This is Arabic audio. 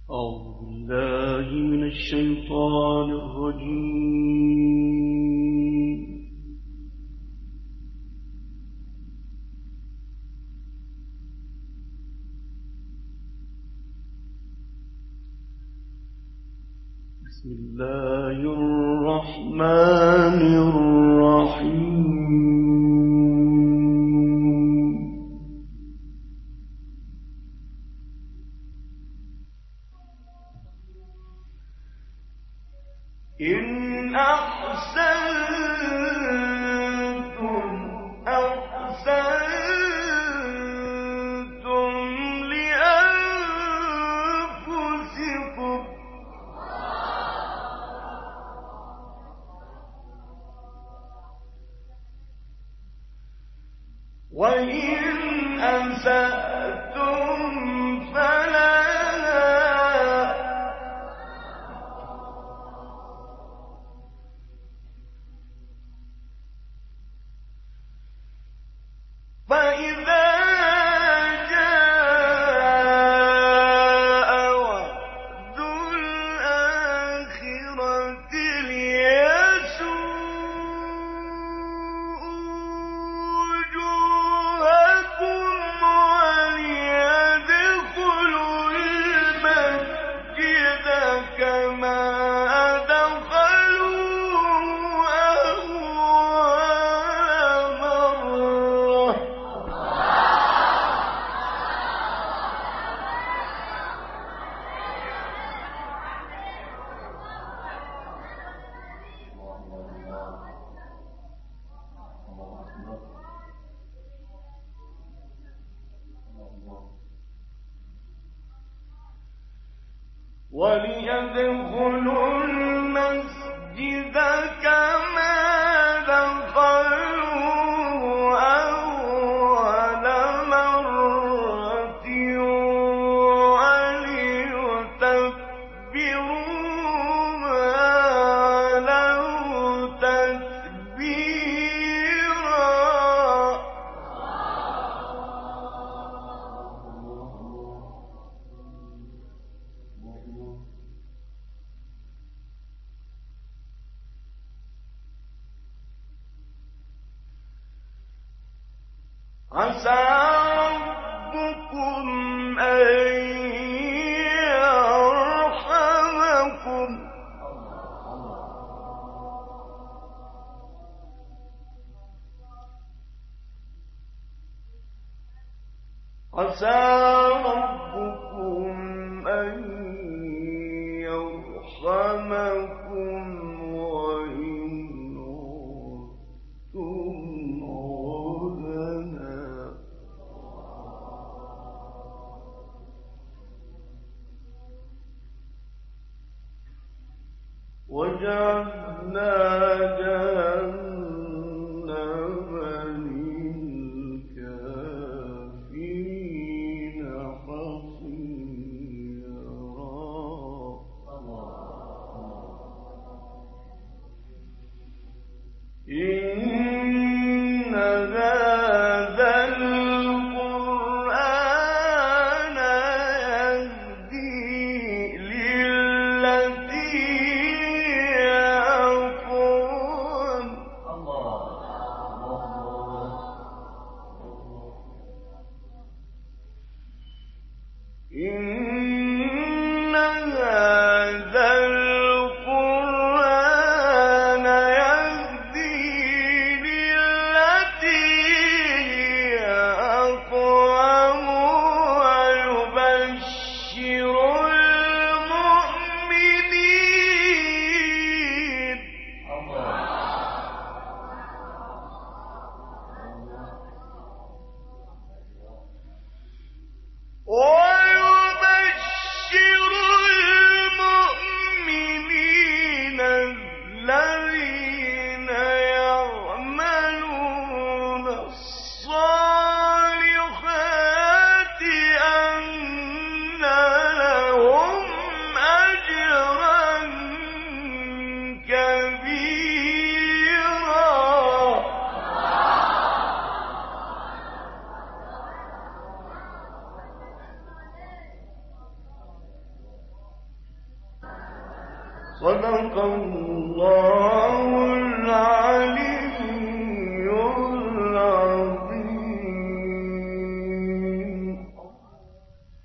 أعوذ بالله من الشيطان الرجيم. بسم الله الرحمن الرحيم. إن أحسنتم أحسنتم لأنفسكم وإن أسأتم فلها فإذا جاء وعد الآخرة ليسوءوا وجوهكم وليدخلوا المسجد كما دخلوه أول مرة وليدخلوا المسجد كما دخلوه أول مرة وليتبروا ما علوا تتبيرا. عسى ربكم أن يرحمكم عسى ربكم أن يرحمكم وإن عدتم عدنا وجعلنا جهنم للكافرين حصيرا. إن هذا القرآن يهدي للتي هي أقوم صدق الله العظيم.